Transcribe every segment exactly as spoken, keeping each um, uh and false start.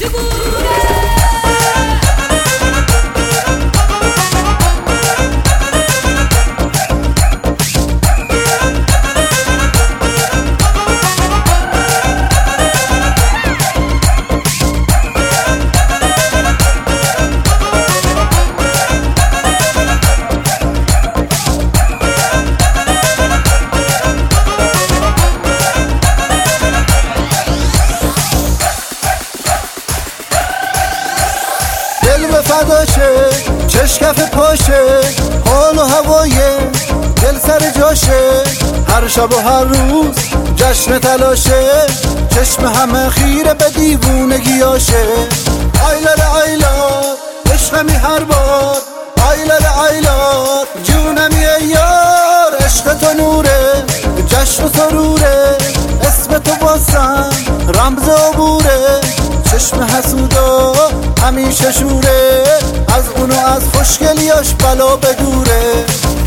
فداشه چشکف پاشه حال و هوای دل سر جاشه هر شب و هر روز جشن تلاشه چشم همه خیره به دیوونگیاشه آیلال آیلال عشقمی هر بار آیلال آیلال جونمی ای یار عشق تو نوره جشن و سروره اسم تو باسم رمز عبوره چشم حسودا همیشه شوره از اونو از خوشگلیاش بلا بدوره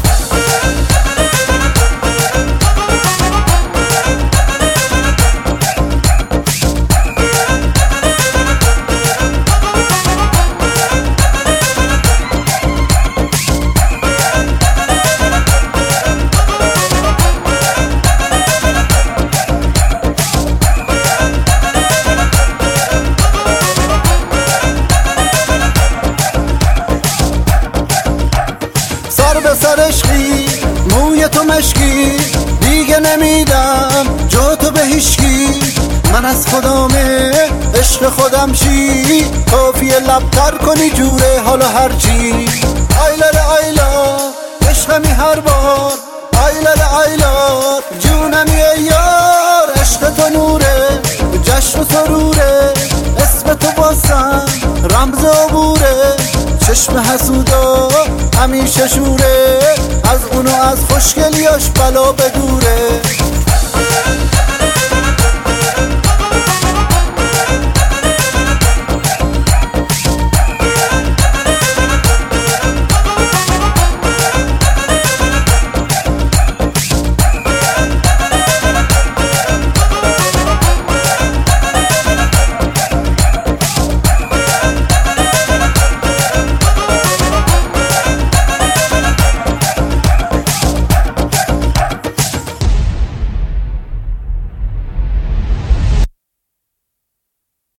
سر به سر عشقی موی تو مشکی دیگه نمیدم جا تو به هیچکی من از خدامه عشق خودم چی کافیه لبتر کنی جوره حالا هرچی آیلال آیلال عشقمی هر بار آیلال آیلال جونمی ای یار عشق تو نوره جشن و سروره اسم تو باسم رمز عبوره چشم حسودا همیشه شوره از اونو از خوشگلیاش بلا بدوره